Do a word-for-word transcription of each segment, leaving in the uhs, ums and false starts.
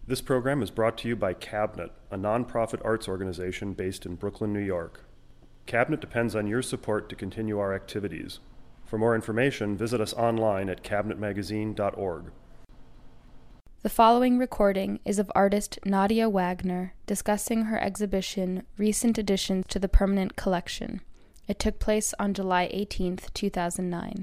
This program is brought to you by Cabinet, a nonprofit arts organization based in Brooklyn, New York. Cabinet depends on your support to continue our activities. For more information, visit us online at cabinet magazine dot org. The following recording is of artist Nadia Wagner discussing her exhibition, Recent Additions to the Permanent Collection. It took place on July eighteenth, two thousand nine.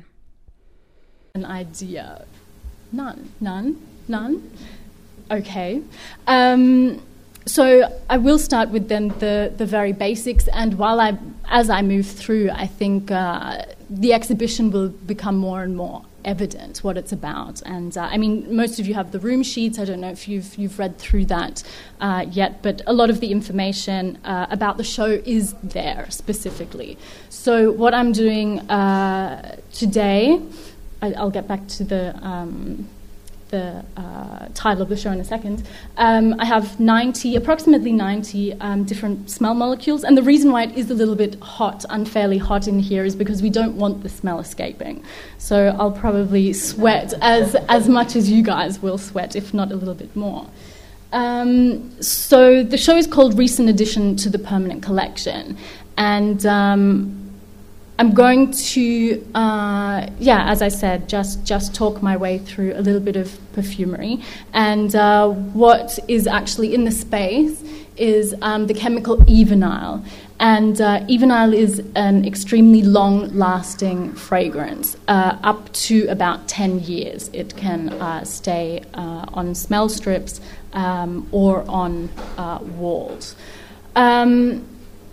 An idea. None. None? None? Okay. Um, so I will start with then the, the very basics, and while I, as I move through, I think uh, the exhibition will become more and more evident what it's about. And uh, I mean, most of you have the room sheets. I don't know if you've you've read through that uh, yet, but a lot of the information uh, about the show is there specifically. So what I'm doing uh, today, I, I'll get back to the um, the uh, title of the show in a second. Um, I have ninety, approximately ninety um, different smell molecules, and the reason why it is a little bit hot, unfairly hot in here, is because we don't want the smell escaping. So I'll probably sweat as as much as you guys will sweat, if not a little bit more. Um, so the show is called Recent Addition to the Permanent Collection, and um, I'm going to, uh, yeah, as I said, just just talk my way through a little bit of perfumery. And uh, what is actually in the space is um, the chemical Evenyl. And uh, Evenyl is an extremely long-lasting fragrance, uh, up to about ten years. It can uh, stay uh, on smell strips um, or on uh, walls. Um,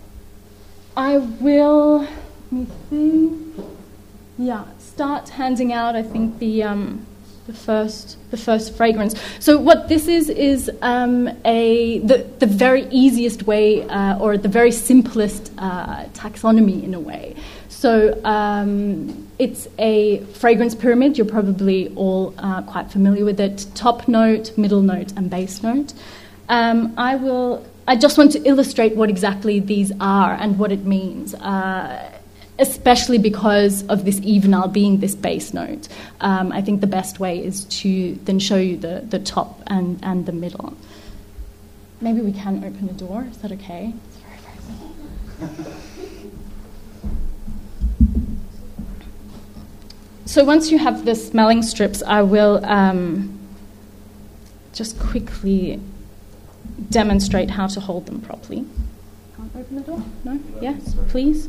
I will... Let me see. Yeah, start handing out, I think, the um, the first the first fragrance. So what this is is um, a the the very easiest way, uh, or the very simplest uh, taxonomy in a way. So um, it's a fragrance pyramid. You're probably all uh, quite familiar with it. Top note, middle note, and base note. Um, I will. I just want to illustrate what exactly these are and what it means. Uh, especially because of this Evenyl being this base note. Um, I think the best way is to then show you the, the top and, and the middle. Maybe we can open a door. Is that okay? It's very, very cool. So once you have the smelling strips, I will um, just quickly demonstrate how to hold them properly. Can't open the door? No? Yes, please.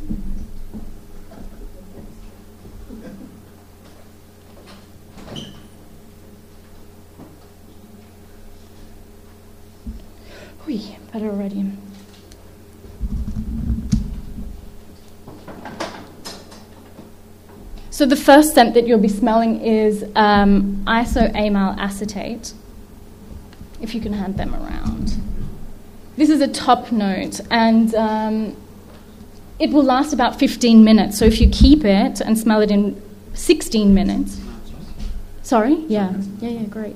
Ui, better already. So the first scent that you'll be smelling is um, isoamyl acetate, if you can hand them around. This is a top note, and um, it will last about fifteen minutes. So if you keep it and smell it in sixteen minutes... Sorry? Yeah. Yeah, yeah, great.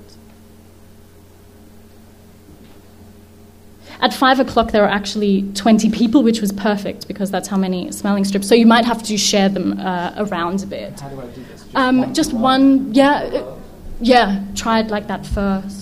At five o'clock, there were actually twenty people, which was perfect because that's how many smelling strips. So you might have to share them uh, around a bit. How do I do this? Just um, one, just one, one, yeah, uh, yeah. Try it like that first.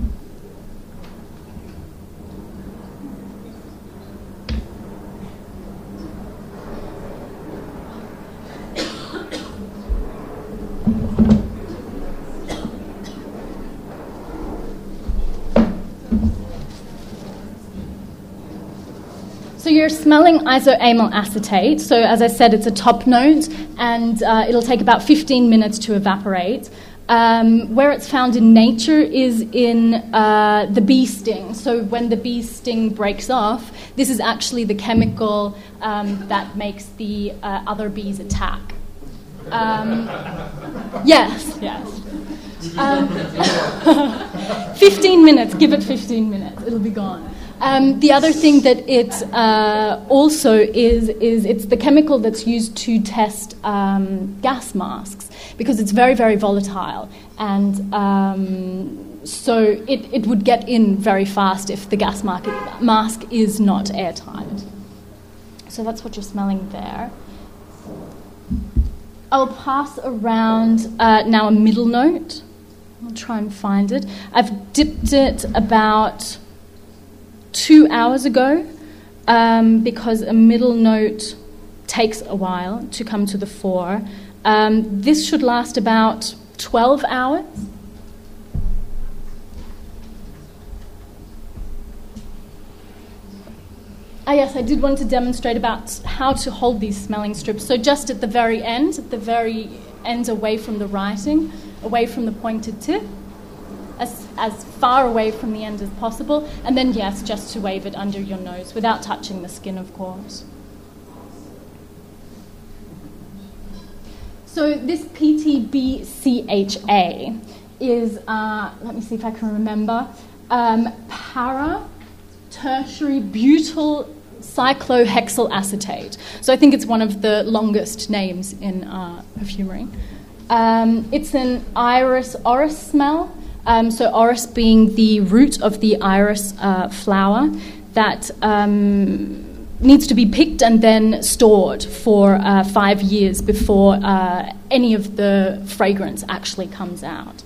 So you're smelling isoamyl acetate. So as I said, it's a top note, and uh, it'll take about fifteen minutes to evaporate. Um, where it's found in nature is in uh, the bee sting. So when the bee sting breaks off, this is actually the chemical um, that makes the uh, other bees attack. Um, yes, yes. Um, fifteen minutes, give it fifteen minutes, it'll be gone. Um, the other thing that it uh, also is, is it's the chemical that's used to test um, gas masks, because it's very, very volatile. And um, so it, it would get in very fast if the gas mask, mask is not airtight. So that's what you're smelling there. I'll pass around uh, now a middle note. I'll try and find it. I've dipped it about two hours ago um, because a middle note takes a while to come to the fore. Um, this should last about twelve hours. Ah, yes, I did want to demonstrate about how to hold these smelling strips. So just at the very end, at the very end away from the writing, away from the pointed tip, as, as far away from the end as possible. And then, yes, just to wave it under your nose without touching the skin, of course. So this P T B C H A is, uh, let me see if I can remember, um, para tertiary butyl cyclohexyl acetate. So I think it's one of the longest names in uh, perfumery. Um, it's an iris orris smell. Um, so orris being the root of the iris uh, flower that um, needs to be picked and then stored for uh, five years before uh, any of the fragrance actually comes out.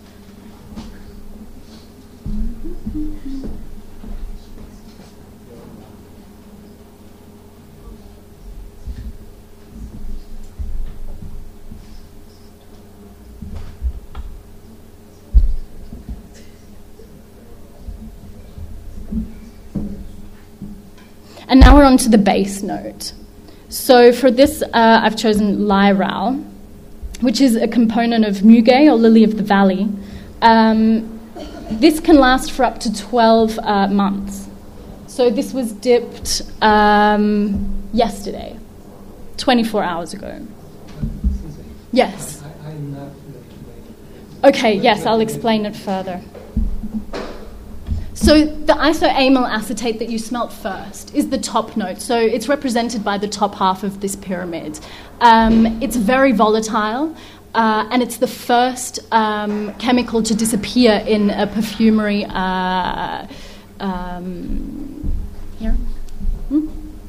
And now we're on to the base note. So for this, uh, I've chosen Lyral, which is a component of Muguet or Lily of the Valley. Um, this can last for up to twelve uh, months. So this was dipped um, yesterday, twenty-four hours ago. Yes. Okay, yes, I'll explain it further. So the isoamyl acetate that you smelt first is the top note. So it's represented by the top half of this pyramid. Um, it's very volatile, uh, and it's the first um, chemical to disappear in a perfumery. Uh, um, here? Hmm?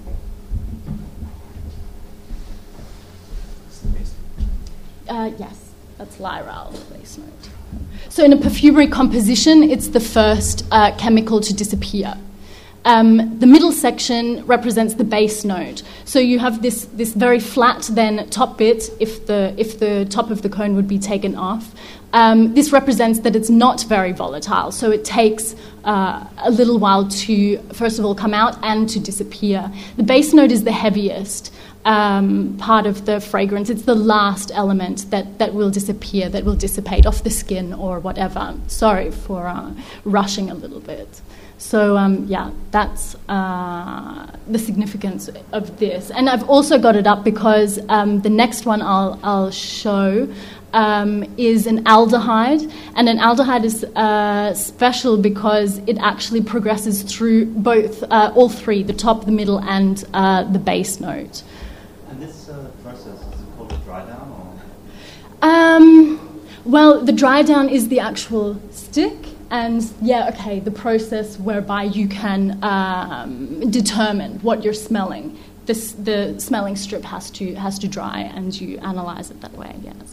Uh, yes, that's Lyral, the base note. So in a perfumery composition, it's the first uh, chemical to disappear. Um, the middle section represents the base note. So you have this, this very flat then top bit, if the, if the top of the cone would be taken off. Um, this represents that it's not very volatile, so it takes uh, a little while to, first of all, come out and to disappear. The base note is the heaviest um, part of the fragrance. It's the last element that, that will disappear, that will dissipate off the skin or whatever. Sorry for uh, rushing a little bit. So, um, yeah, that's uh, the significance of this. And I've also got it up because um, the next one I'll, I'll show um, is an aldehyde. And an aldehyde is uh, special because it actually progresses through both, uh, all three, the top, the middle, and uh, the base note. And this uh, process, is it called a dry down? Or? Um, well, the dry down is the actual stick. And, yeah, okay, the process whereby you can um, determine what you're smelling. This, the smelling strip has to has to dry, and you analyze it that way, yes.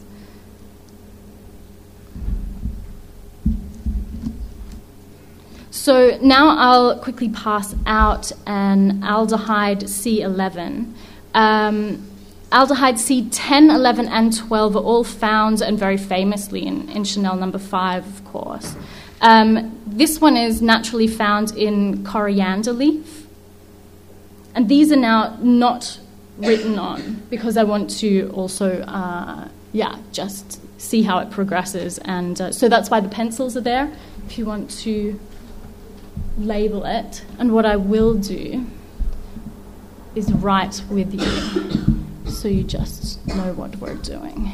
So now I'll quickly pass out an aldehyde C eleven. Um, aldehyde C ten, eleven, and twelve are all found, and very famously, in, in Chanel number five, of course. Um, this one is naturally found in coriander leaf. And these are now not written on because I want to also, uh, yeah, just see how it progresses. And uh, so that's why the pencils are there, if you want to label it. And what I will do is write with you so you just know what we're doing.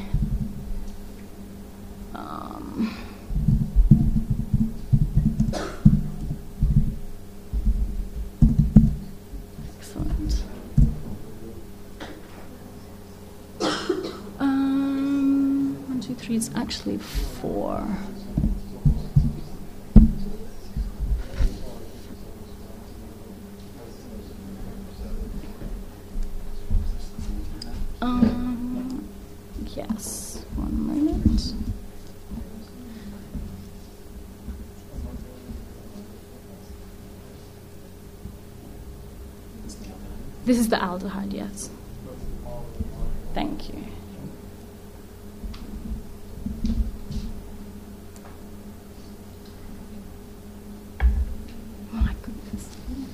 Um... Three is actually four. Um, yes, one moment. This is the aldehyde, yes. Thank you. Oh my goodness.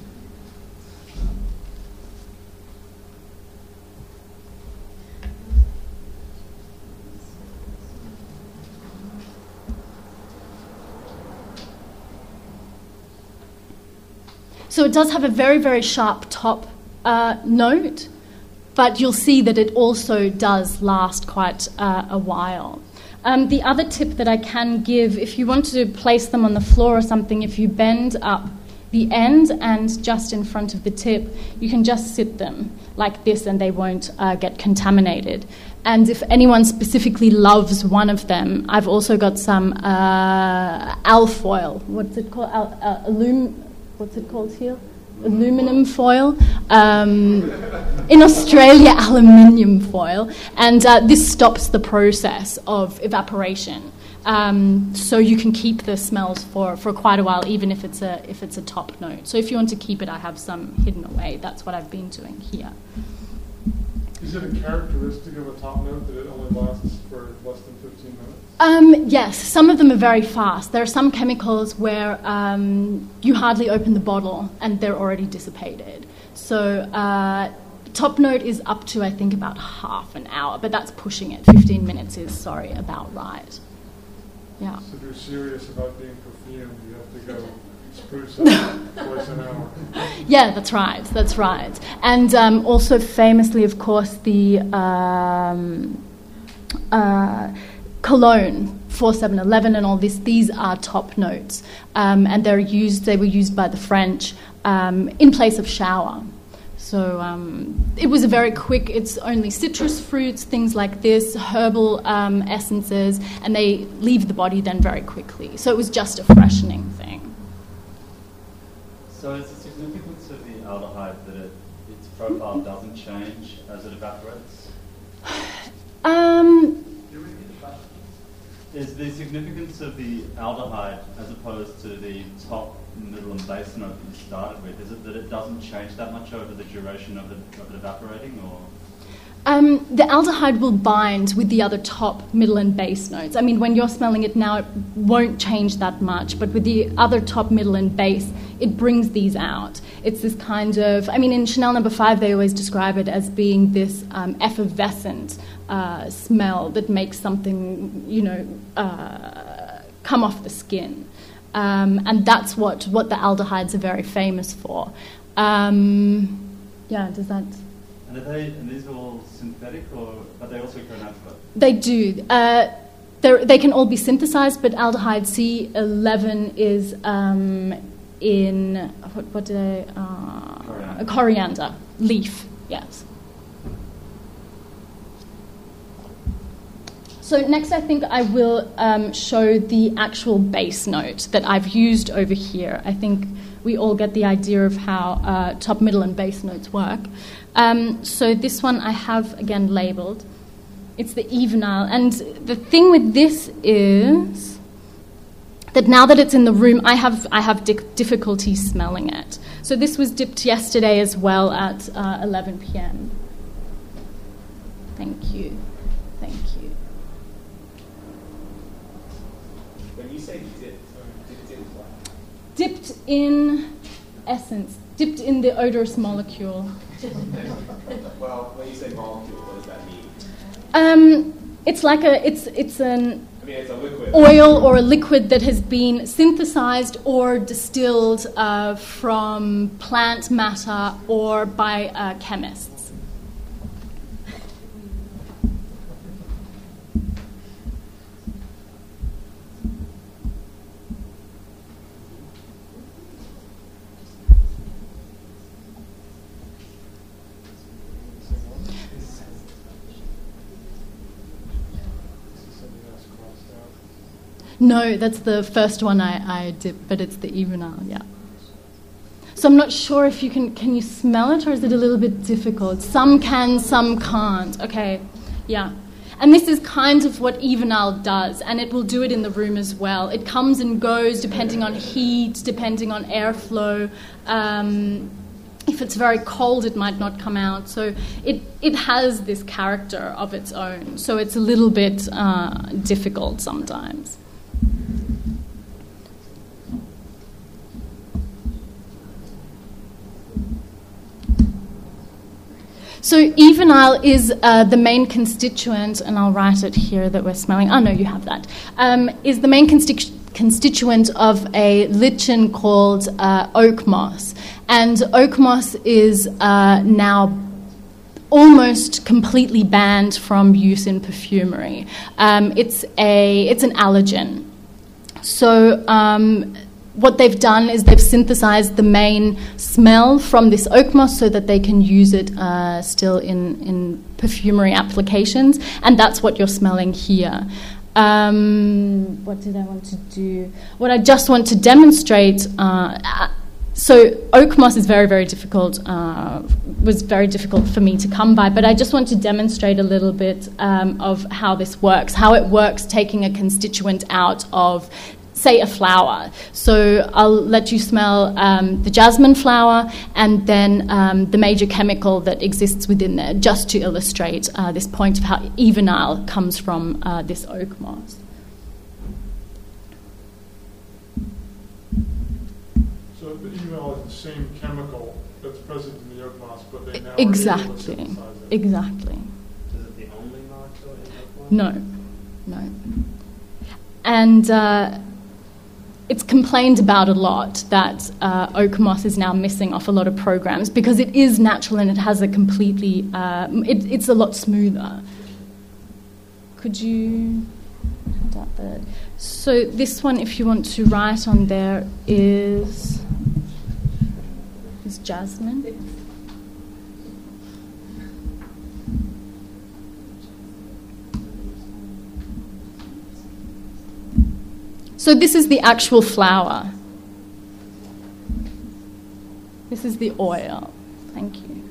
So it does have a very, very sharp top uh, note, but you'll see that it also does last quite uh, a while. Um, the other tip that I can give, if you want to place them on the floor or something, if you bend up the end and just in front of the tip, you can just sit them like this and they won't uh, get contaminated. And if anyone specifically loves one of them, I've also got some uh, alfoil. What's it called? Al- uh, alum- what's it called here? Aluminum foil. Um, in Australia, aluminium foil. And uh, this stops the process of evaporation. Um, so you can keep the smells for, for quite a while, even if it's a if it's a top note. So if you want to keep it, I have some hidden away. That's what I've been doing here. Is it a characteristic of a top note that it only lasts for less than fifteen minutes? Um, yes, some of them are very fast. There are some chemicals where um, you hardly open the bottle and they're already dissipated. So uh, top note is up to, I think, about half an hour, but that's pushing it. fifteen minutes is, sorry, about right. Yeah. So if you're serious about being perfumed, you have to go spruce up twice an hour. Yeah, that's right, that's right. And um, also famously, of course, the um, uh, cologne, four seven eleven and all this, these are top notes. Um, and they're used, they were used by the French um, in place of shower. So um, it was a very quick, it's only citrus fruits, things like this, herbal um, essences, and they leave the body then very quickly. So it was just a freshening thing. So is the significance of the aldehyde that it, its profile doesn't change as it evaporates? Um, Is the significance of the aldehyde as opposed to the top, middle and base note that you started with, is it that it doesn't change that much over the duration of it, of it evaporating, or...? Um, the aldehyde will bind with the other top, middle and base notes. I mean, when you're smelling it now, it won't change that much, but with the other top, middle and base, it brings these out. It's this kind of, I mean, in Chanel number five, they always describe it as being this um, effervescent uh, smell that makes something, you know, uh, come off the skin. Um, and that's what, what the aldehydes are very famous for. Um, yeah, does that... And are they, and these are all synthetic, or are they also occur naturally? They do. Uh, they can all be synthesized, but aldehyde C eleven is um, in, what, what did I, uh, Coriander. a coriander leaf, yes. So next I think I will um, show the actual base note that I've used over here. I think we all get the idea of how uh, top, middle and base notes work. Um, so this one I have, again, labelled. It's the Evenal. And the thing with this is that now that it's in the room, I have I have di- difficulty smelling it. So this was dipped yesterday as well at uh, eleven p.m. Thank you. Thank you. When you say dipped, dipped in what? Dipped in essence, dipped in the odorous molecule. Well, when you say molecule, what does that mean? Um, it's like a, it's it's an I mean, it's a liquid. oil or a liquid that has been synthesized or distilled uh, from plant matter or by uh, chemists. No, that's the first one I, I did, but it's the Evenal, yeah. So I'm not sure if you can, can you smell it or is it a little bit difficult? Some can, some can't. Okay, yeah. And this is kind of what Evenal does, and it will do it in the room as well. It comes and goes depending on heat, depending on airflow. Um, If it's very cold, it might not come out. So it, it has this character of its own. So it's a little bit uh, difficult sometimes. So evenile is uh, the main constituent, and I'll write it here that we're smelling. Oh, no, you have that. Um, is the main constitu- constituent of a lichen called uh, oak moss. And oak moss is uh, now almost completely banned from use in perfumery. Um, it's a it's an allergen. So um, what they've done is they've synthesized the main smell from this oak moss so that they can use it uh, still in, in perfumery applications, and that's what you're smelling here. Um, what did I want to do? What I just want to demonstrate, uh, so oak moss is very, very difficult, uh, was very difficult for me to come by, but I just want to demonstrate a little bit um, of how this works, how it works taking a constituent out of, say, a flower. So I'll let you smell um, the jasmine flower and then um, the major chemical that exists within there, just to illustrate uh, this point of how evenile comes from uh, this oak moss. So the evenile is the same chemical that's present in the oak moss, but they now Exactly. are able to synthesize it. Exactly. Is it the only molecule in the plant? No, no. And uh, it's complained about a lot that uh, oak moss is now missing off a lot of programs because it is natural and it has a completely, uh, it, it's a lot smoother. Could you hold out the, so this one, if you want to write on there, is, is jasmine. So this is the actual flower. This is the oil. Thank you.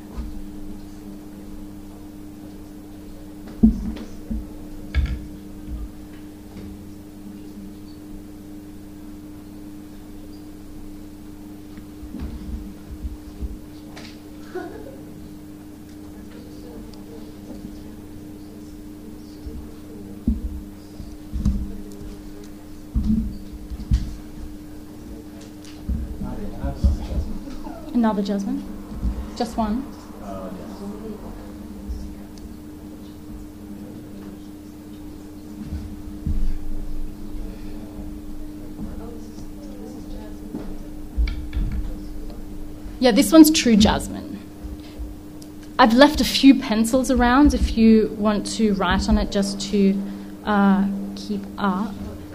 Another jasmine? Just one? Uh, yes. Yeah, this one's true jasmine. I've left a few pencils around if you want to write on it just to uh, keep up.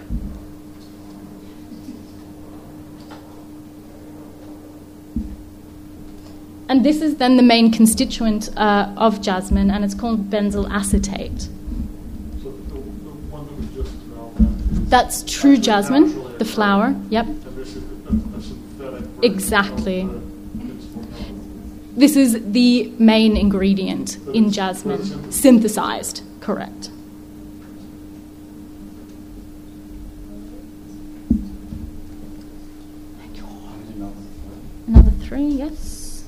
And this is then the main constituent uh, of jasmine, and it's called benzyl acetate. So the, the one that we just smelled then is That's true actually jasmine, naturally the flower. occurring, Yep. and this is a, a synthetic version Exactly. of the principal chemical. This is the main ingredient But in it's jasmine, further synthesized. Correct. Thank you. Another three, yes.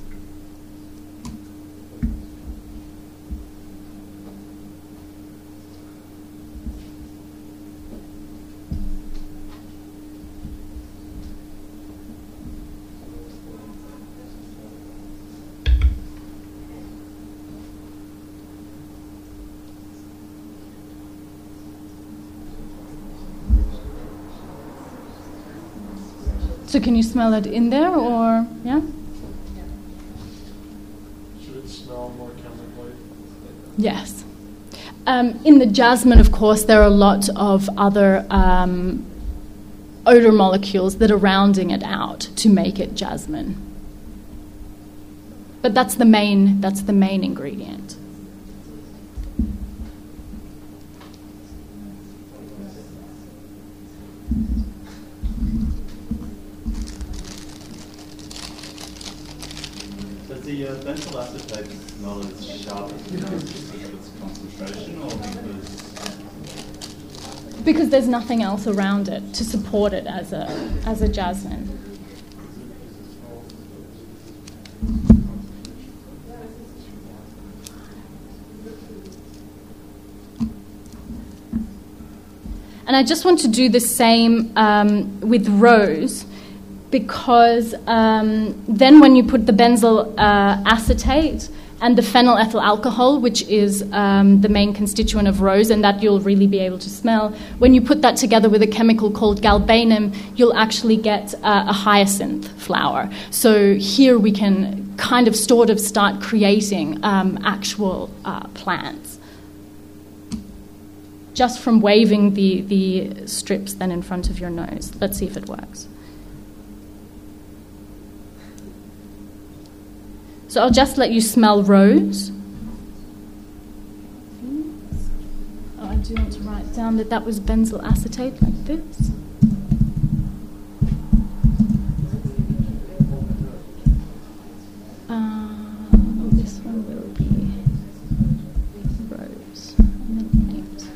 So can you smell it in there, or yeah? Should it smell more chemically? Yes. Um, in the jasmine, of course, there are a lot of other um, odor molecules that are rounding it out to make it jasmine. But that's the main. That's the main ingredient. Does the uh, benzyl acetate smell as sharp as it does because of its concentration, or because Because there's nothing else around it to support it as a as a jasmine. Is it, is it smell, And I just want to do the same um, with rose, because um, then when you put the benzyl uh, acetate and the phenylethyl alcohol, which is um, the main constituent of rose, and that you'll really be able to smell, when you put that together with a chemical called galbanum, you'll actually get uh, a hyacinth flower. So here we can kind of sort of start creating um, actual uh, plants, just from waving the, the strips then in front of your nose. Let's see if it works. So I'll just let you smell rose. Oh, I do want to write down that that was benzyl acetate, like this. Uh, oh, this one will be rose. Midnight.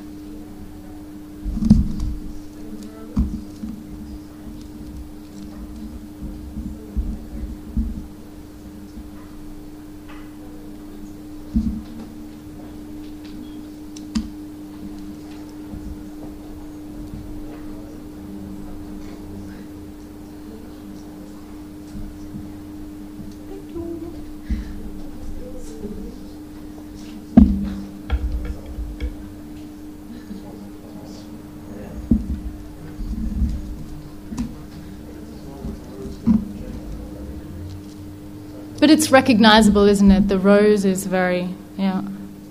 But it's recognizable, isn't it? The rose is very, yeah.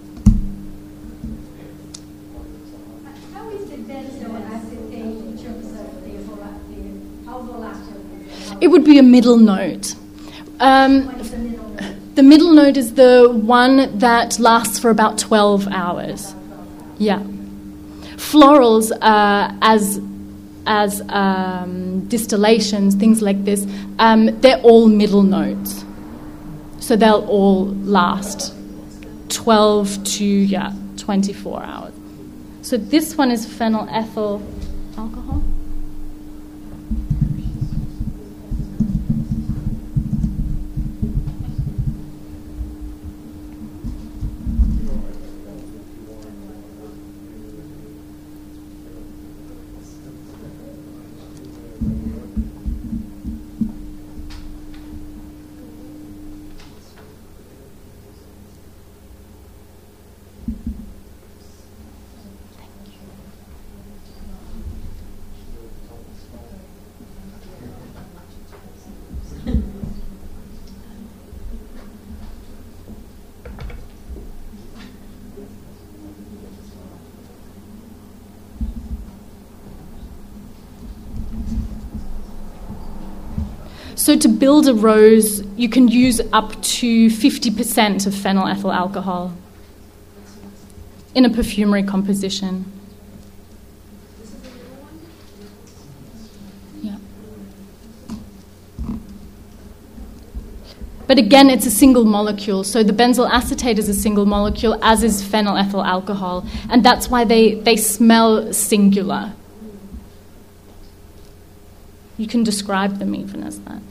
How is the benzyl acetate in terms of the volatile? How volatile? It would be a middle note. Um, What is the middle note? the middle note is the one that lasts for about twelve hours. Yeah. Florals, uh, as as um, distillations, things like this, um, they're all middle notes. So they'll all last twelve to, yeah, twenty-four hours. So this one is phenylethyl alcohol. So to build a rose, you can use up to fifty percent of phenylethyl alcohol in a perfumery composition. Yeah. But again, it's a single molecule. So the benzyl acetate is a single molecule, as is phenylethyl alcohol. And that's why they, they smell singular. You can describe them even as that.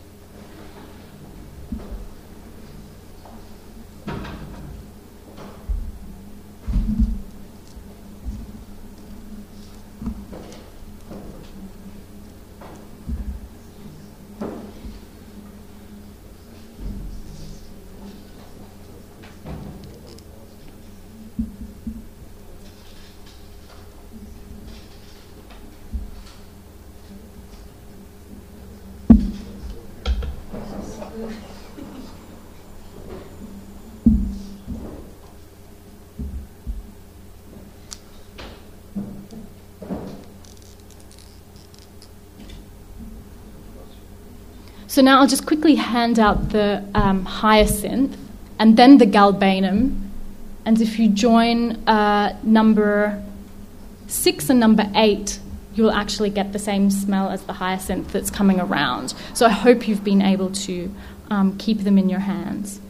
So now I'll just quickly hand out the um, hyacinth and then the galbanum. And if you join uh, number six and number eight, you'll actually get the same smell as the hyacinth that's coming around. So I hope you've been able to um, keep them in your hands.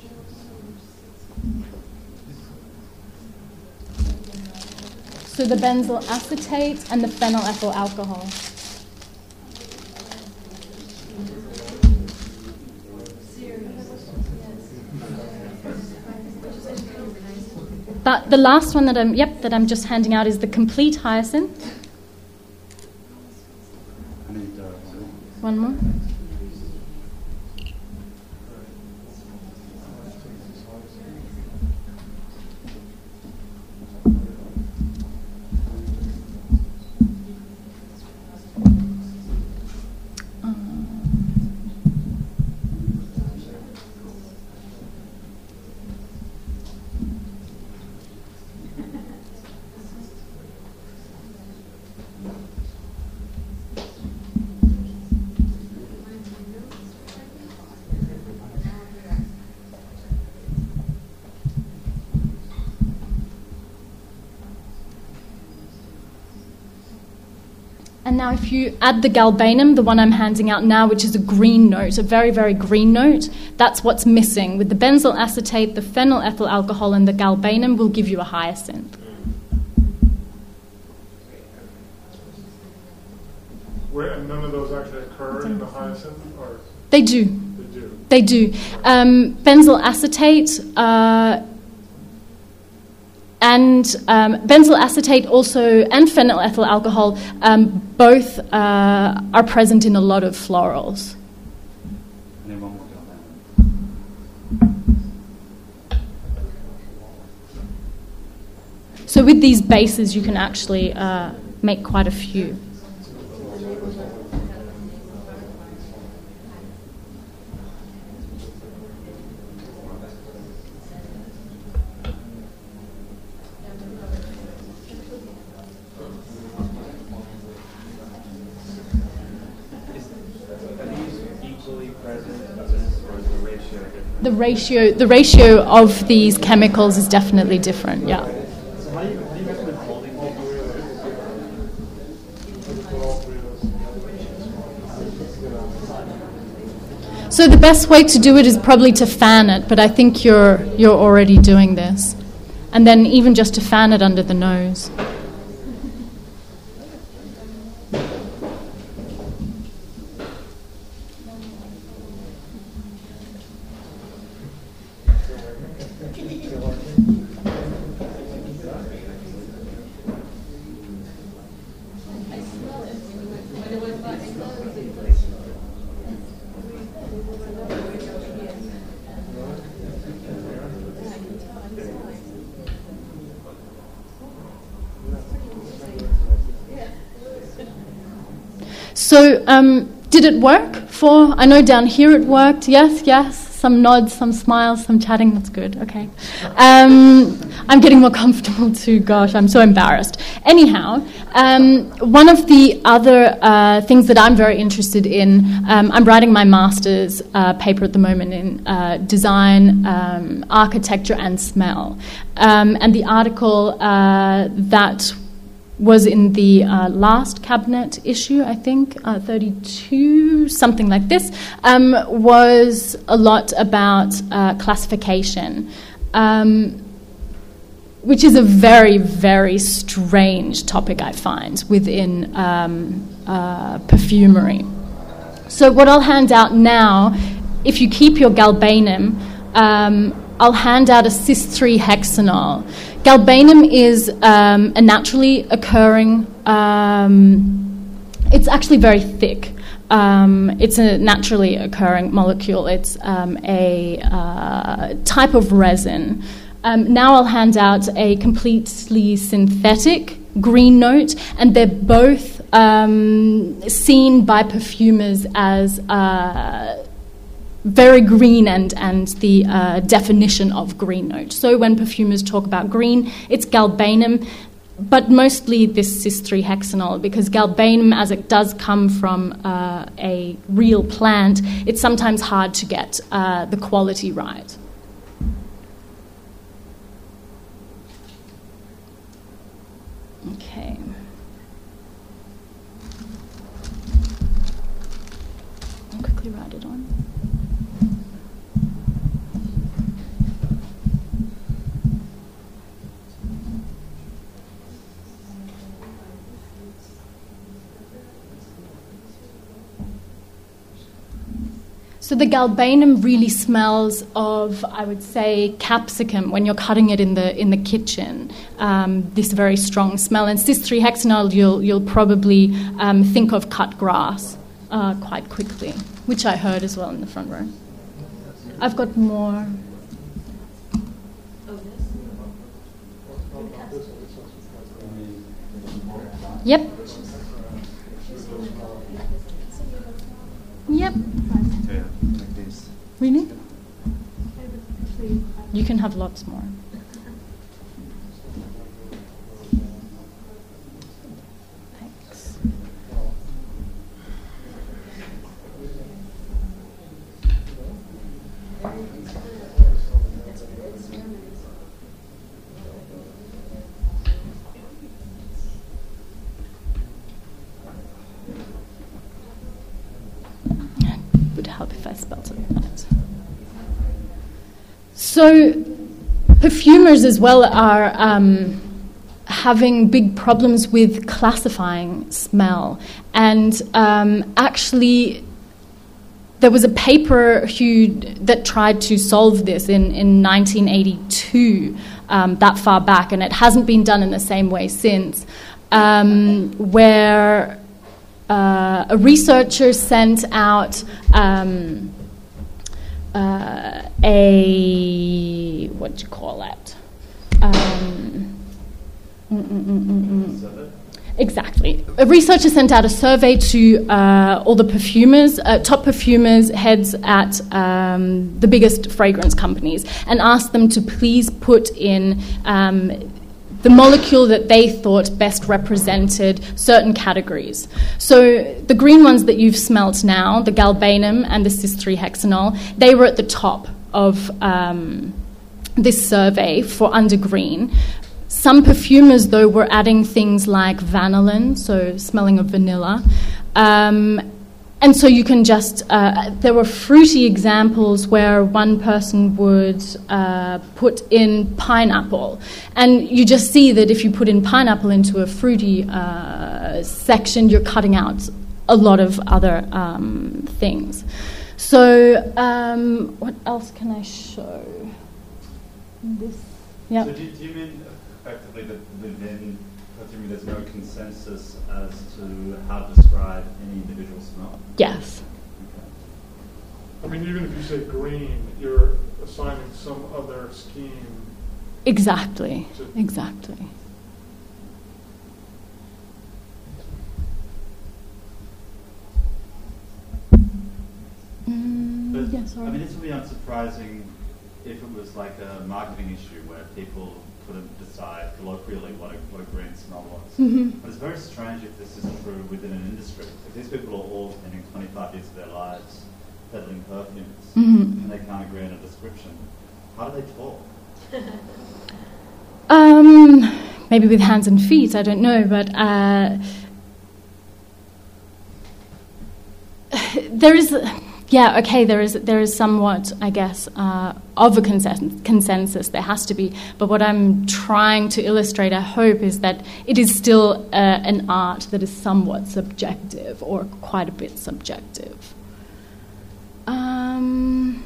So the benzyl acetate and the phenylethyl alcohol. But the last one that I'm, yep, that I'm just handing out is the complete hyacinth. I need uh, One more. And now if you add the galbanum, the one I'm handing out now, which is a green note, a very, very green note, that's what's missing. With the benzyl acetate, the phenylethyl alcohol, and the galbanum will give you a hyacinth. Where, and none of those actually occur in the hyacinth? Or They do. they do? They do. Um, benzyl acetate uh, and um, benzyl acetate also and phenylethyl alcohol um, both uh, are present in a lot of florals. And then one more galbanum. So with these bases, you can actually uh, make quite a few. The ratio, the ratio of these chemicals is definitely different. Yeah. So how do you, how do you recommend holding these? So the best way to do it is probably to fan it, but I think you're you're already doing this, and then even just to fan it under the nose. So, um, did it work for, I know down here it worked, yes, yes, some nods, some smiles, some chatting, that's good, okay. Um, I'm getting more comfortable too, gosh, I'm so embarrassed. Anyhow, um, one of the other uh, things that I'm very interested in, um, I'm writing my master's uh, paper at the moment in uh, design, um, architecture and smell. Um, and the article uh, that was in the uh, last cabinet issue, I think, uh, thirty-two, something like this, um, was a lot about uh, classification, um, which is a very, very strange topic, I find, within um, uh, perfumery. So what I'll hand out now, if you keep your galbanum, um, I'll hand out a cis three hexanol. Galbanum is um, a naturally occurring, um, it's actually very thick. Um, it's a naturally occurring molecule. It's um, a uh, type of resin. Um, now I'll hand out a completely synthetic green note, and they're both um, seen by perfumers as uh, very green and, and the uh, definition of green note. So when perfumers talk about green, it's galbanum, but mostly this cis three hexanol, because galbanum, as it does come from uh, a real plant, it's sometimes hard to get uh, the quality right. Okay. I'll quickly write it on. So the galbanum really smells of, I would say, capsicum when you're cutting it in the in the kitchen. Um, this very strong smell. And cis three hexanol, you'll you'll probably um, think of cut grass uh, quite quickly, which I heard as well in the front row. I've got more. Yep. Yep. Really? You can have lots more. Thanks. Would help if I spelled it right. So, perfumers as well are um, having big problems with classifying smell. And um, actually, there was a paper who, that tried to solve this in, in nineteen eighty-two, um, that far back, and it hasn't been done in the same way since, um, where uh, a researcher sent out um, uh, a, what do you call it? Um, mm, mm, mm, mm, mm. Exactly. A researcher sent out a survey to uh, all the perfumers, uh, top perfumers, heads at um, the biggest fragrance companies, and asked them to please put in um, the molecule that they thought best represented certain categories. So the green ones that you've smelt now, the galbanum and the cis three hexanol, they were at the top of um, this survey for under green. Some perfumers, though, were adding things like vanillin, so smelling of vanilla. Um, and so you can just, uh, there were fruity examples where one person would uh, put in pineapple. And you just see that if you put in pineapple into a fruity uh, section, you're cutting out a lot of other um, things. So um, what else can I show? This, yeah. So do, do you mean effectively that within perfumery there's no consensus as to how to describe any individual smell? Yes. I mean, even if you say green, you're assigning some other scheme. Exactly. Exactly. Mm, but, yeah, sorry. I mean, this would be unsurprising if it was like a marketing issue where people couldn't decide colloquially what a, what a green smell was. Mm-hmm. But it's very strange if this is true within an industry. If these people are all spending twenty-five years of their lives peddling perfumes, Mm-hmm. and they can't agree on a description, how do they talk? Um, maybe with hands and feet, I don't know, but uh, there is, yeah, okay, there is there is somewhat, I guess, uh, of a consen- consensus. There has to be, but what I'm trying to illustrate, I hope, is that it is still uh, an art that is somewhat subjective, or quite a bit subjective. Um,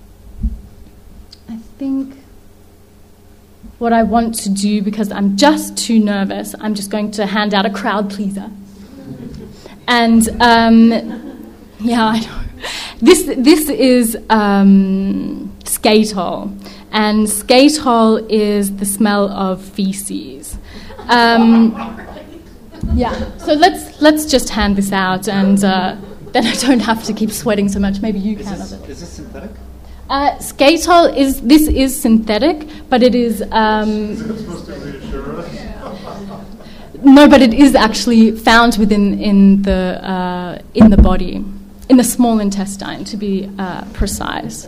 I think what I want to do, because I'm just too nervous, I'm just going to hand out a crowd pleaser. And um, yeah, I know. This this is um, skatol, and skatol is the smell of feces. Um, yeah, so let's let's just hand this out, and uh, then I don't have to keep sweating so much. Maybe you Is can. this, is this synthetic? Uh, skatol is this is synthetic, but it is. Um, Is it supposed to reassure us? no, but it is actually found within in the uh, in the body, in the small intestine, to be uh, precise.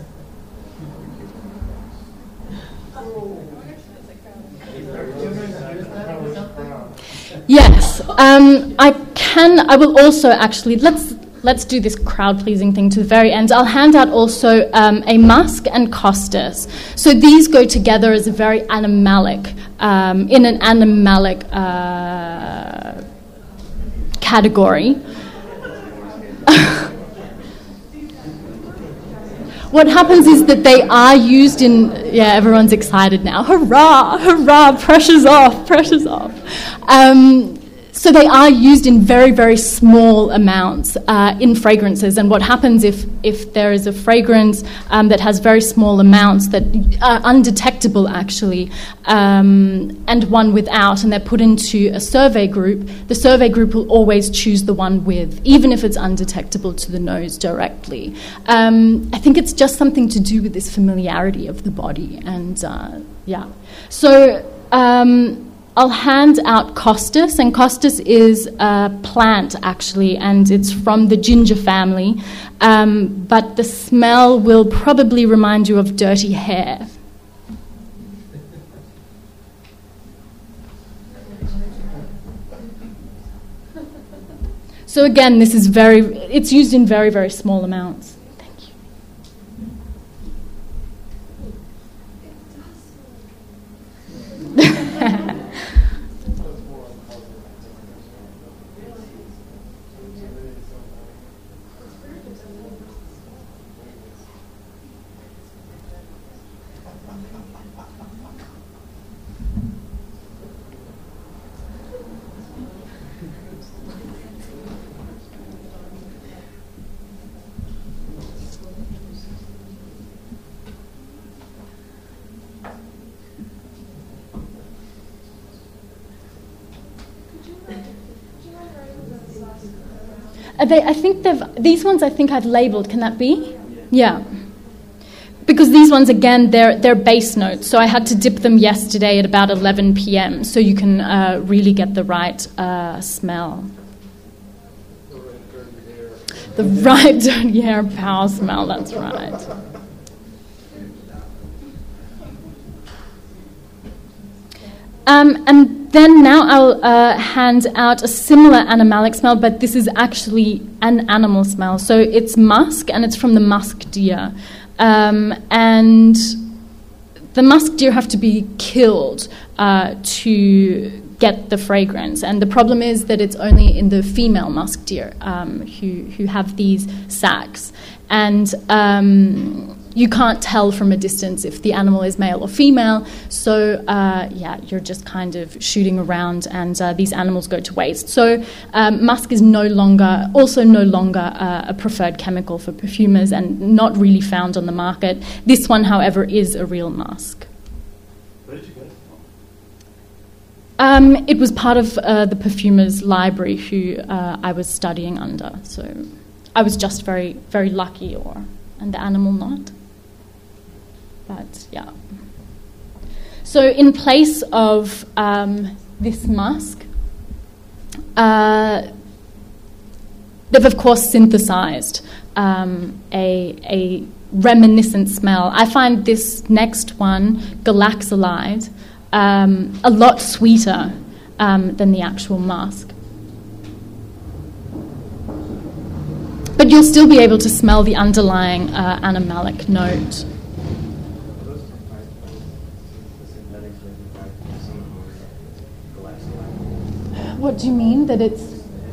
Yes, um, I can. I will also actually let's let's do this crowd pleasing thing to the very end. I'll hand out also um, a musk and costus. So these go together as a very animalic um, in an animalic uh, category. what happens is that they are used in, yeah, everyone's excited now. Hurrah, hurrah, pressure's off, pressure's off. Um, so they are used in very, very small amounts uh, in fragrances. And what happens if, if there is a fragrance um, that has very small amounts that are undetectable, actually, um, and one without, and they're put into a survey group, the survey group will always choose the one with, even if it's undetectable to the nose directly. Um, I think it's just something to do with this familiarity of the body. And, uh, yeah. So... Um, I'll hand out Costus, and Costus is a plant, actually, and it's from the ginger family, um, but the smell will probably remind you of dirty hair. So again, this is very, it's used in very, very small amounts. Are they, I think they've, these ones I think I've labelled, can that be? Yeah. Because these ones, again, they're, they're base notes, so I had to dip them yesterday at about eleven p.m. so you can uh, really get the right uh, smell. The right dirty hair power smell, that's right. Um, and then now I'll uh, hand out a similar animalic smell, but this is actually an animal smell. So it's musk, and it's from the musk deer. Um, and the musk deer have to be killed uh, to get the fragrance. And the problem is that it's only in the female musk deer um, who, who have these sacs. And... Um, you can't tell from a distance if the animal is male or female, so uh, yeah, you're just kind of shooting around, and uh, these animals go to waste. So um, musk is no longer, also no longer uh, a preferred chemical for perfumers, and not really found on the market. This one, however, is a real musk. Where did you get it Um, from? it was part of uh, the perfumers' library who uh, I was studying under, so I was just very, very lucky, or and the animal not. But, yeah. So in place of um, this musk, uh, they've, of course, synthesized um, a, a reminiscent smell. I find this next one, Galaxolide, um, a lot sweeter um, than the actual musk. But you'll still be able to smell the underlying uh, animalic note. What do you mean? That it's...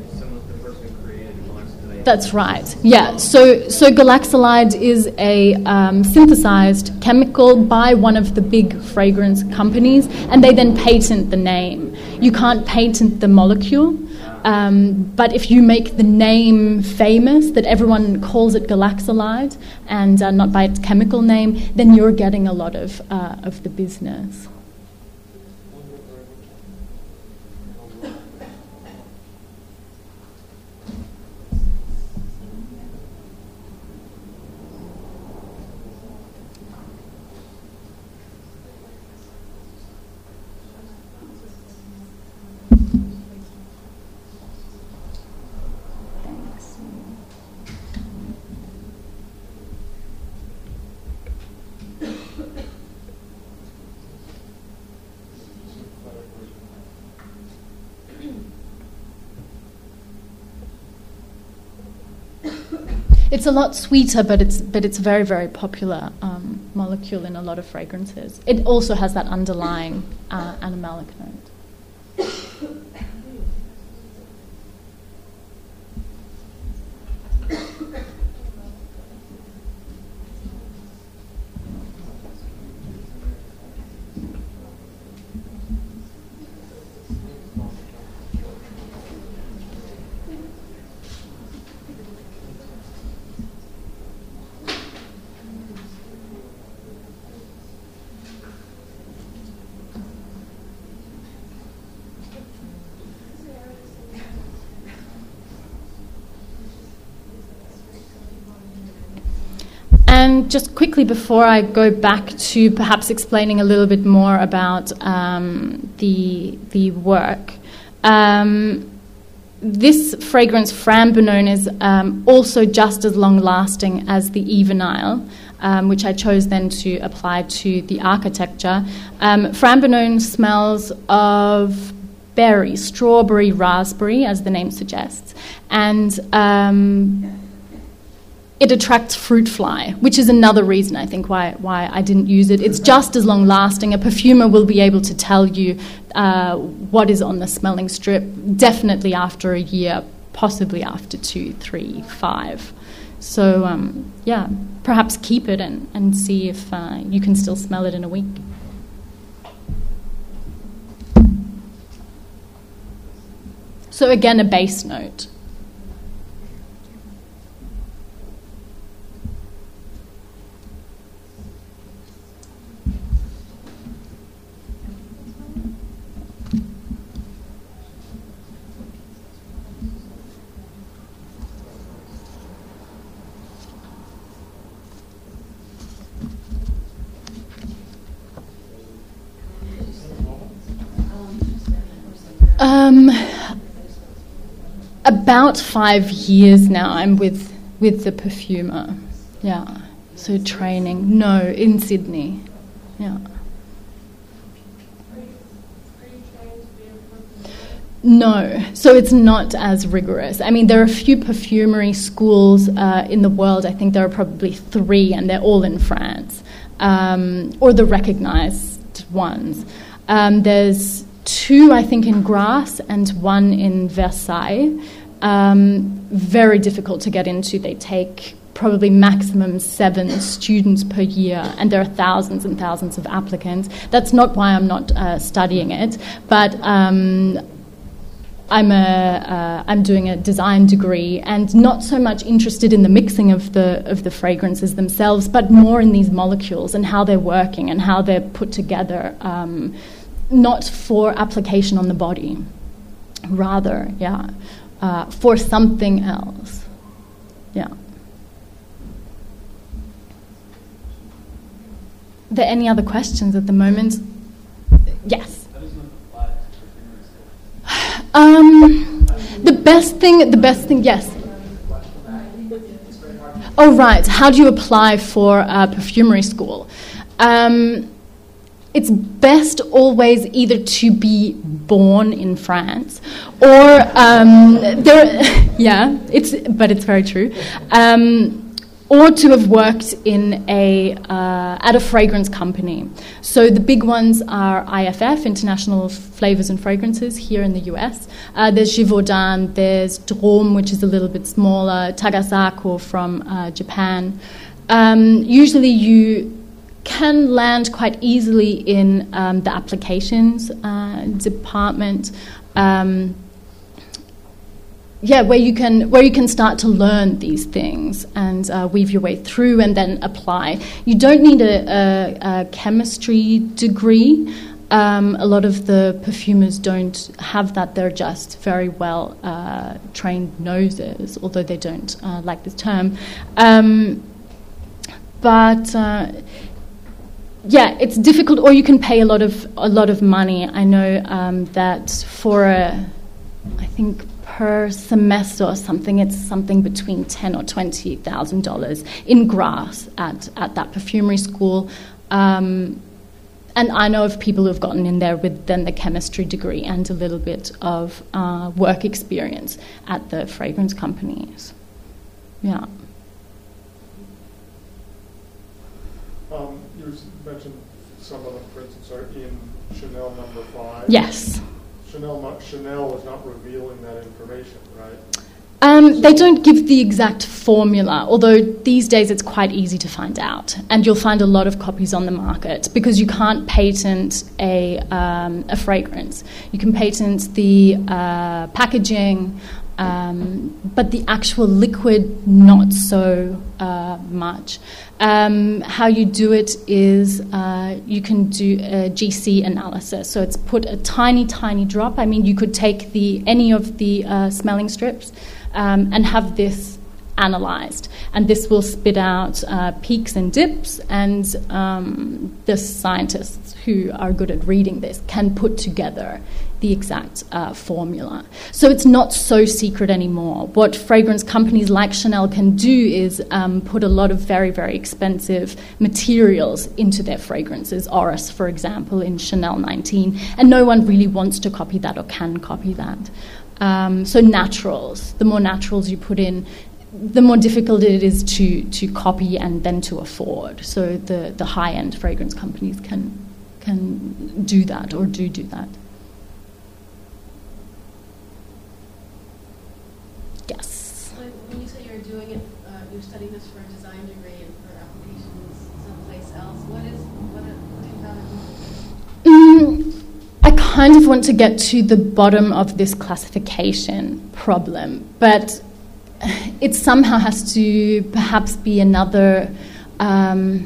That's right. Yeah. So, so Galaxolide is a um, synthesized chemical by one of the big fragrance companies, and they then patent the name. You can't patent the molecule, um, but if you make the name famous, that everyone calls it Galaxolide, and uh, not by its chemical name, then you're getting a lot of uh, of the business. It's a lot sweeter, but it's but it's a very, very popular um, molecule in a lot of fragrances. It also has that underlying uh, animalic note. And just quickly before I go back to perhaps explaining a little bit more about um, the the work, um, this fragrance Frambenone is um, also just as long-lasting as the Evenile, um, which I chose then to apply to the architecture. Um, Frambenone smells of berry, strawberry, raspberry, as the name suggests, and um, it attracts fruit fly, which is another reason I think why why I didn't use it. It's just as long lasting. A perfumer will be able to tell you uh, what is on the smelling strip definitely after a year, possibly after two, three, five. So um, yeah, perhaps keep it and, and see if uh, you can still smell it in a week. So again, a base note. Um, about five years now I'm with, with the perfumer. Yeah. So training. No, in Sydney. Yeah. No, so it's not as rigorous. I mean, there are a few perfumery schools uh, in the world. I think there are probably three, and they're all in France, um, or the recognized ones. Um, there's two, I think, in Grasse and one in Versailles. Um, very difficult to get into. They take probably maximum seven students per year, and there are thousands and thousands of applicants. That's not why I'm not uh, studying it, but um, I'm a uh, I'm doing a design degree, and not so much interested in the mixing of the of the fragrances themselves, but more in these molecules and how they're working and how they're put together. Um, not for application on the body, rather, yeah, uh, for something else, yeah. Are there any other questions at the moment? Yes. Um, the best thing, the best thing, yes. Oh, right. How do you apply for a perfumery school? Um, it's best always either to be born in France or um, there. Yeah, it's but it's very true. Um, or to have worked in a uh, at a fragrance company. So the big ones are I F F, International Flavors and Fragrances, here in the U S. Uh, there's Givaudan, there's Drôme, which is a little bit smaller, Tagasako from uh, Japan. Um, usually you can land quite easily in um, the applications uh, department. Um, Yeah, where you can where you can start to learn these things and uh, weave your way through and then apply. You don't need a, a, a chemistry degree. Um, a lot of the perfumers don't have that. They're just very well uh, trained noses, although they don't uh, like this term. Um, but uh, yeah, it's difficult. Or you can pay a lot of a lot of money. I know um, that for a, I think. per semester or something, it's something between ten or twenty thousand dollars in Grasse at at that perfumery school, um, and I know of people who've gotten in there with then the chemistry degree and a little bit of uh, work experience at the fragrance companies. Yeah. Um, you mentioned some of them, for instance, are in Chanel number five. Yes. Chanel, Chanel is not revealing that information, right? Um, they don't give the exact formula, although these days it's quite easy to find out. And you'll find a lot of copies on the market because you can't patent a, um, a fragrance. You can patent the uh, packaging, um, but the actual liquid, not so uh, much. Um, how you do it is uh, you can do a G C analysis. So it's put a tiny, tiny drop. I mean, you could take the any of the uh, smelling strips um, and have this analysed. And this will spit out uh, peaks and dips, and um, the scientists who are good at reading this can put together the exact uh, formula. So it's not so secret anymore. What fragrance companies like Chanel can do is um, put a lot of very, very expensive materials into their fragrances. Orris, for example, in Chanel nineteen, and no one really wants to copy that or can copy that. Um, so naturals, the more naturals you put in, the more difficult it is to, to copy and then to afford. So the, the high-end fragrance companies can can do that or do do that. Yes. When you say you're doing it, uh, you're studying this for a design degree and for applications someplace else, what is what, are, what do you have in mind? Mm, I kind of want to get to the bottom of this classification problem, but it somehow has to perhaps be another. Um,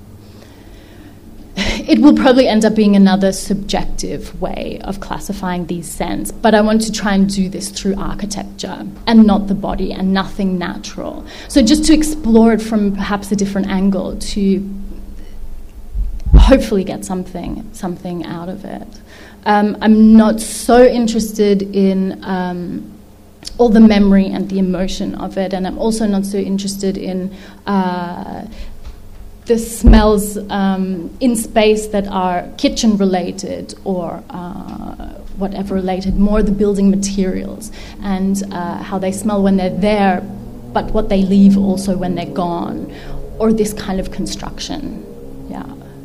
It will probably end up being another subjective way of classifying these scents, but I want to try and do this through architecture and not the body and nothing natural. So just to explore it from perhaps a different angle to hopefully get something something out of it. Um, I'm not so interested in um, all the memory and the emotion of it, and I'm also not so interested in uh, the smells um, in space that are kitchen related or uh, whatever related, more the building materials and uh, how they smell when they're there, but what they leave also when they're gone, or this kind of construction. Yeah.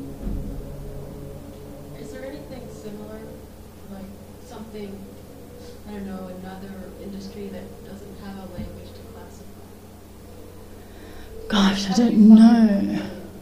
Is there anything similar, like something, I don't know, another industry that doesn't have a language to classify? Gosh, I don't know.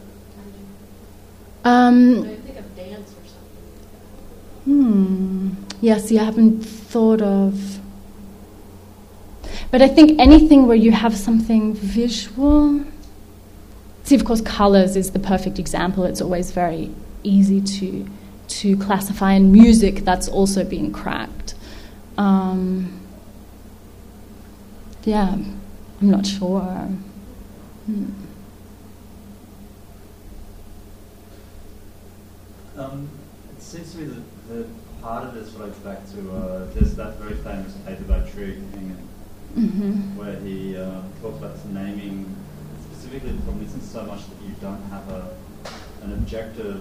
Um, I think of dance or something. Hmm. Yeah, see, I haven't thought of. But I think anything where you have something visual. See, of course, colours is the perfect example. It's always very easy to to classify. In music, that's also being cracked. Um, yeah, I'm not sure. Hmm. Um, it seems to me that, that part of this relates back to uh, there's that very famous paper by Trueking, Mm-hmm. where he uh, talks about naming. Specifically, the problem isn't so much that you don't have a an objective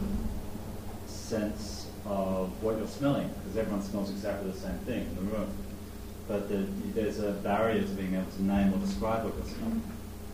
sense of what you're smelling, because everyone smells exactly the same thing in the room, but the, there's a barrier to being able to name or describe what you're smelling.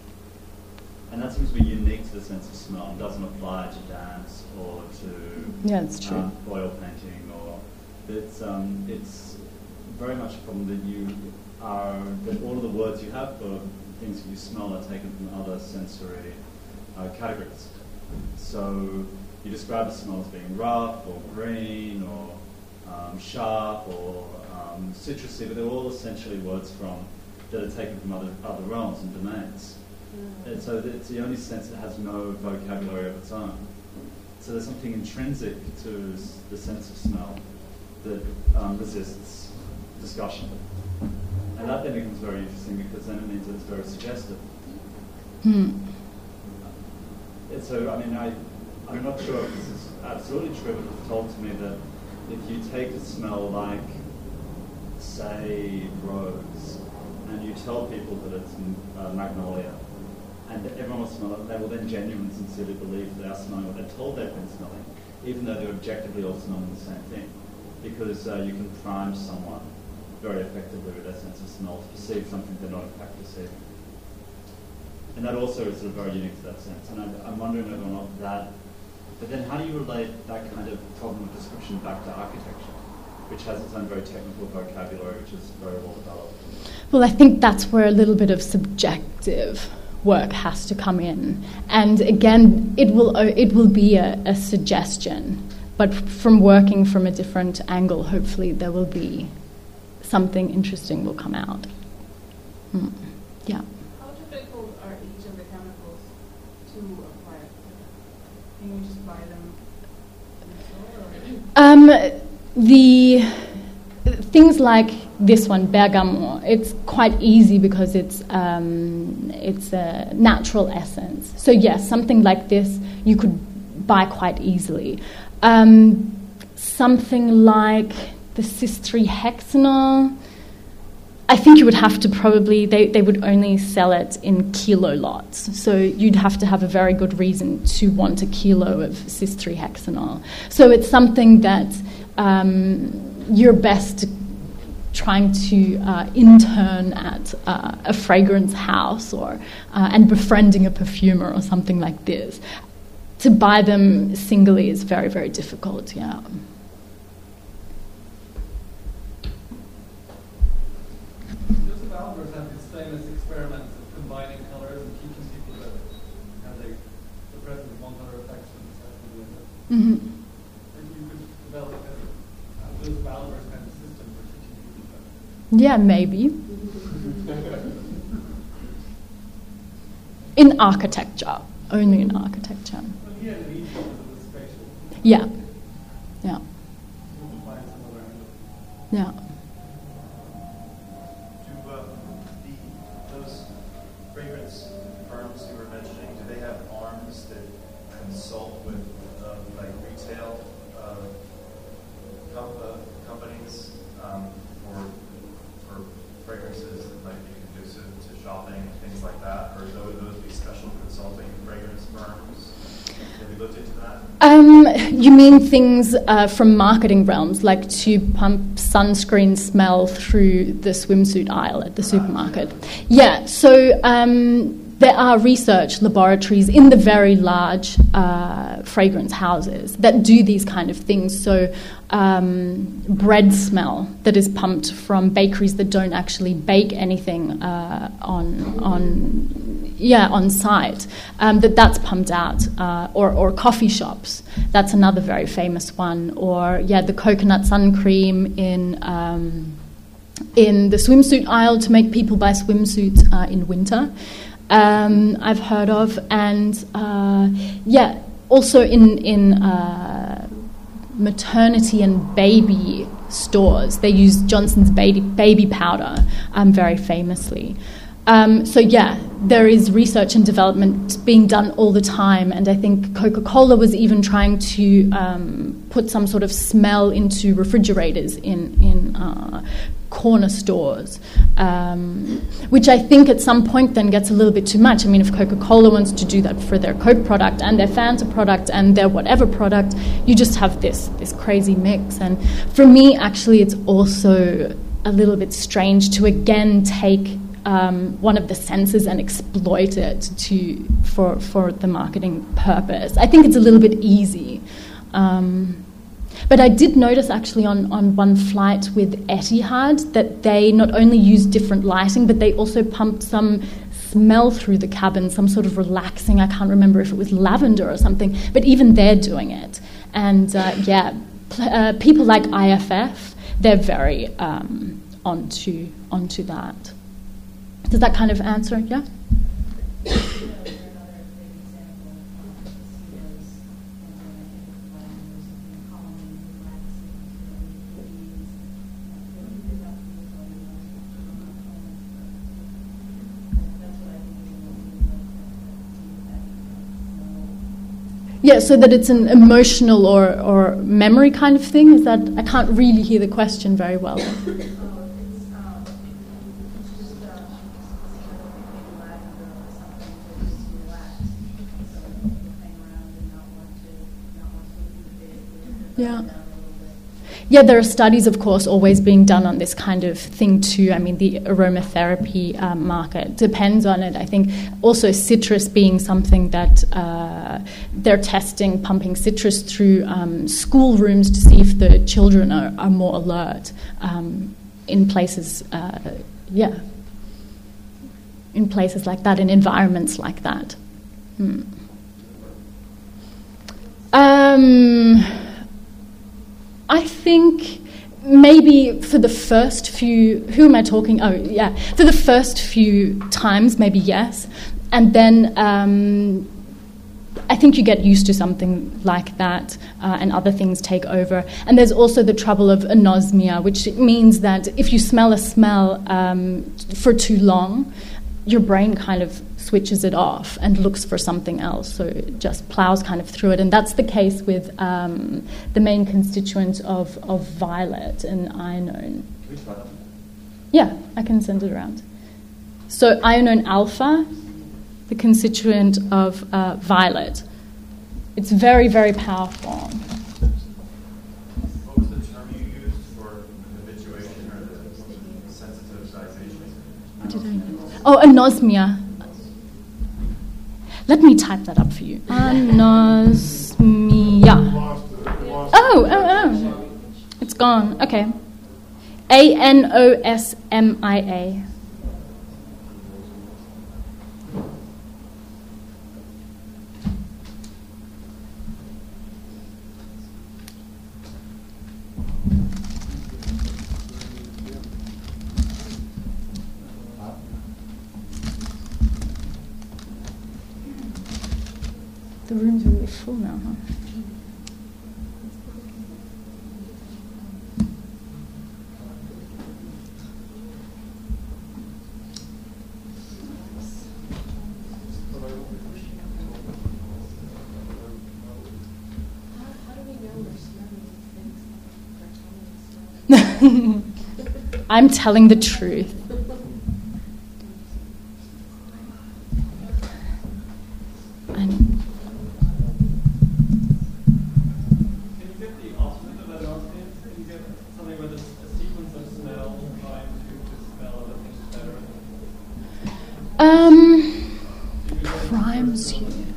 And that seems to be unique to the sense of smell. It doesn't apply to dance or to Yeah, that's true. um, oil painting, or it's um, it's very much a problem that you are that all of the words you have for things that you smell are taken from other sensory uh, categories. So you describe the smell as being rough or green or um, sharp or um, citrusy, but they're all essentially words from that are taken from other other realms and domains. And so it's the only sense that has no vocabulary of its own. So there's something intrinsic to s- the sense of smell that um, resists discussion. And that then becomes very interesting, because then it means that it's very suggestive. Hmm. And so, I mean, I, I'm not sure if this is absolutely true, but it's told to me that if you take a smell like, say, rose, and you tell people that it's uh, magnolia, and everyone will smell it, they will then genuinely and sincerely believe they are smelling what they're told they've been smelling, even though they're objectively all smelling the same thing. Because uh, you can prime someone very effectively with their sense of smell to perceive something they're not in fact perceiving. And that also is sort of very unique to that sense. And I, I'm wondering whether or not that, but then how do you relate that kind of problem of description back to architecture, which has its own very technical vocabulary, which is very well developed? Well, I think that's where a little bit of subjective work has to come in, and again, it will it will be a, a suggestion, but from working from a different angle, hopefully there will be something interesting will come out. Mm. Yeah. How difficult are each of the chemicals to apply? Can you just buy them in the store? Um, the things like this one, bergamot, it's quite easy because it's um, it's a natural essence. So yes, something like this you could buy quite easily. Um, something like the cis three hexanol, I think you would have to probably, they, they would only sell it in kilo lots. So you'd have to have a very good reason to want a kilo of cis three hexanol. So it's something that um, you're best trying to uh, intern at uh, a fragrance house or uh, and befriending a perfumer or something like this. To buy them singly is very, very difficult, yeah. Joseph Albers had these famous experiments of combining colors and teaching people that have the, the presence of one color effects when it's actually doing it. Mm-hmm. Maybe you could develop a, a Joseph Albers kind of system for teaching people that. Yeah, maybe. In architecture, only in architecture. Well, he had an easy because it was spatial. Yeah, yeah, So we could find some other angle. yeah. Do uh, the, those fragrance firms you were mentioning, do they have arms that consult with uh, like retail uh, com- uh, companies um, for for fragrances that might be conducive to shopping and things like that, or would those be special consulting fragrance firms? Have you looked into that? Um, you mean things uh, from marketing realms, like to pump sunscreen smell through the swimsuit aisle at the supermarket? Yeah, so um, there are research laboratories in the very large uh, fragrance houses that do these kind of things. So um, bread smell that is pumped from bakeries that don't actually bake anything uh, on on yeah on site, um, that that's pumped out, uh, or or coffee shops. That's another very famous one. Or yeah, the coconut sun cream in um, in the swimsuit aisle to make people buy swimsuits uh, in winter. Um, I've heard of, and uh, yeah, also in in uh, maternity and baby stores, they use Johnson's baby baby powder, um, very famously. Um, so yeah, there is research and development being done all the time, and I think Coca-Cola was even trying to um, put some sort of smell into refrigerators in in uh, corner stores, um, which I think at some point then gets a little bit too much. I mean, if Coca-Cola wants to do that for their Coke product and their Fanta product and their whatever product, you just have this this crazy mix. And for me, actually, it's also a little bit strange to again take Um, one of the senses and exploit it to for for the marketing purpose. I think it's a little bit easy. Um, but I did notice actually on, on one flight with Etihad that they not only used different lighting, but they also pumped some smell through the cabin, some sort of relaxing, I can't remember if it was lavender or something, but even they're doing it. And uh, yeah, pl- uh, people like I F F, they're very um, onto onto that. Does that kind of answer? Yeah? Yeah, so that it's an emotional or, or memory kind of thing? Is that, I can't really hear the question very well. Yeah. Yeah, there are studies, of course, always being done on this kind of thing too. I mean, the aromatherapy um, market depends on it. I think also citrus being something that uh, they're testing, pumping citrus through um, schoolrooms to see if the children are, are more alert um, in places, uh, yeah, in places like that, in environments like that. Hmm. Um... I think maybe for the first few, who am I talking? Oh, yeah. For the first few times, maybe yes. And then um, I think you get used to something like that, uh, and other things take over. And there's also the trouble of anosmia, which means that if you smell a smell um, for too long, your brain kind of switches it off and looks for something else, so it just plows kind of through it. And that's the case with um, the main constituent of, of violet and ionone. Yeah, I can send it around. So ionone alpha, the constituent of uh, violet. It's very, very powerful. What was the term you used for habituation or the sensitization? What did I use? Oh, anosmia. Let me type that up for you. Anosmia. Oh, oh, oh. It's gone. Okay. A N O S M I A. The room's really full now, huh? I'm telling the truth. I'm Um, crimes.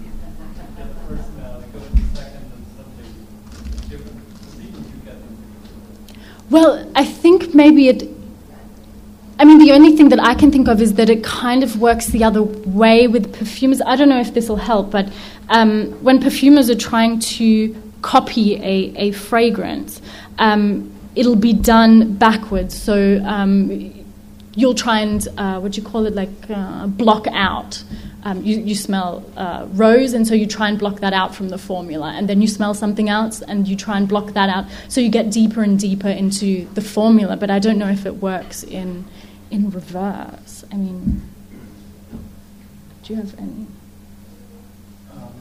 Well, I think maybe it. I mean, the only thing that I can think of is that it kind of works the other way with perfumers. I don't know if this will help, but um, when perfumers are trying to copy a, a fragrance, um, it'll be done backwards. So um, you'll try and, uh, what do you call it, like uh, block out. Um, you, you smell uh, rose, and so you try and block that out from the formula. And then you smell something else, and you try and block that out. So you get deeper and deeper into the formula, but I don't know if it works in in reverse. I mean, do you have any? Um,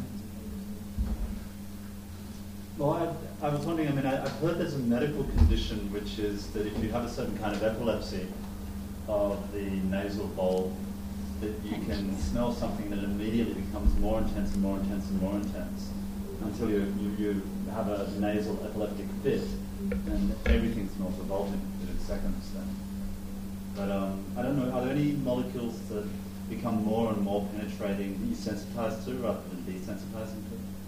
well, I, I was wondering, I mean, I, I've heard there's a medical condition which is that if you have a certain kind of epilepsy of the nasal bulb, that you can smell something that immediately becomes more intense and more intense and more intense until you, you, you have a nasal epileptic fit, and everything smells revolting within seconds then. But um, I don't know, are there any molecules that become more and more penetrating that you sensitize to rather than desensitizing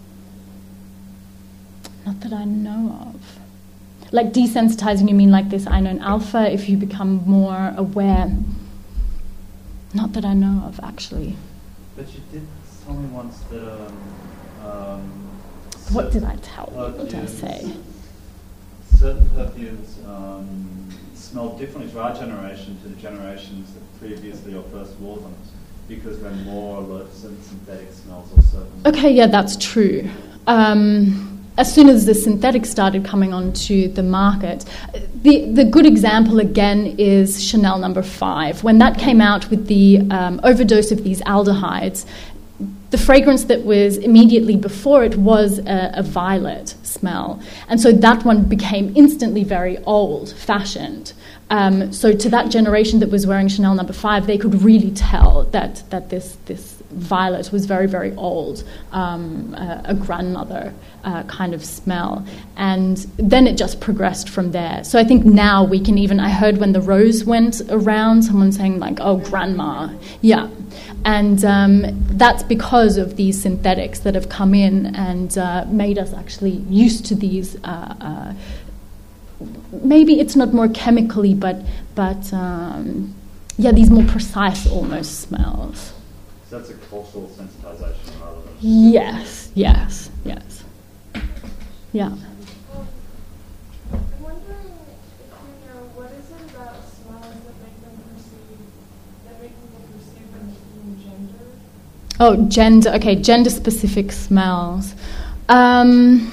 to? Not that I know of. Like desensitizing, you mean like this ionone alpha, if you become more aware? Not that I know of, actually. But you did tell me once that... Um, um, what did I tell you? What did I say? Certain perfumes um, smell differently to our generation to the generations that previously or first wore them, because we're more alert to certain synthetic smells or certain... Okay, yeah, that's true. Um, as soon as the synthetics started coming onto the market, the, the good example again is Chanel number five. When that came out with the um, overdose of these aldehydes, the fragrance that was immediately before it was a, a violet smell. And so that one became instantly very old-fashioned. Um, so to that generation that was wearing Chanel number five, they could really tell that, that this, this violet was very, very old, um, uh, a grandmother uh, kind of smell. And then it just progressed from there. So I think now we can even, I heard when the rose went around, someone saying like, oh, grandma. Yeah. And um, that's because of these synthetics that have come in and uh, made us actually used to these. Uh, uh, maybe it's not more chemically, but but um, yeah, these more precise almost smells. So that's a cultural sensitization rather than... Yes, yes, yes. Yeah. I'm wondering if you know, what is it about smells that make them perceive, that make people perceive them as being gendered? Oh, gender. Okay, gender-specific smells. Um,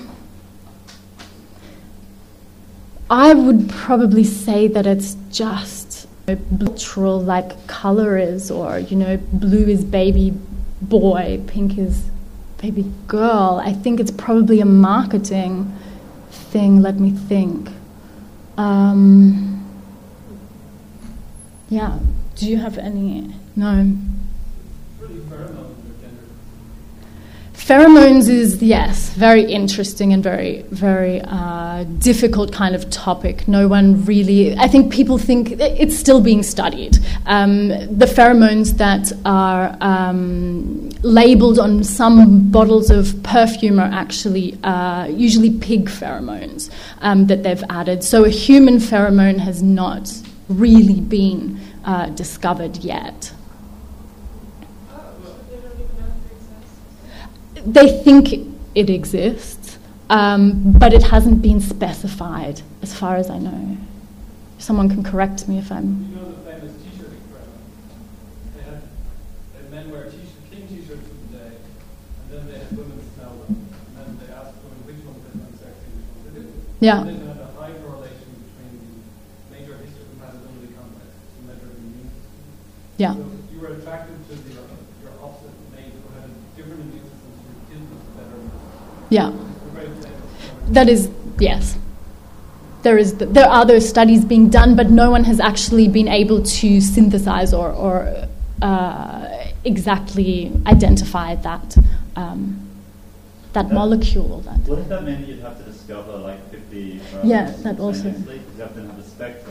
I would probably say that it's just cultural, like color is, or you know, blue is baby boy, pink is baby girl. I think it's probably a marketing thing. Let me think. Um, yeah. Do you have any? No. Pheromones is, yes, very interesting and very, very uh, difficult kind of topic. No one really, I think people think it's still being studied. Um, the pheromones that are um, labeled on some bottles of perfume are actually uh, usually pig pheromones um, that they've added. So a human pheromone has not really been uh, discovered yet. They think it exists, um, but it hasn't been specified, as far as I know. Someone can correct me if I'm... You know the famous T-shirt experiment? They had, they had men wear t-shirt, king T-shirts for the day, and then they had women smell them, and then they asked women which ones they found sexy, which ones they didn't. Yeah. And then they had a high correlation between the major histocompatibility complex to measure the immune system. Yeah. So you were attracted to the, your opposite mate who had a different immune system. Yeah, that is, yes. There is, there are those studies being done, but no one has actually been able to synthesize or, or uh, exactly identify that um, that, that molecule. That wouldn't that mean you'd have to discover like fifty? Yeah, that also. Because you have to have a spectrum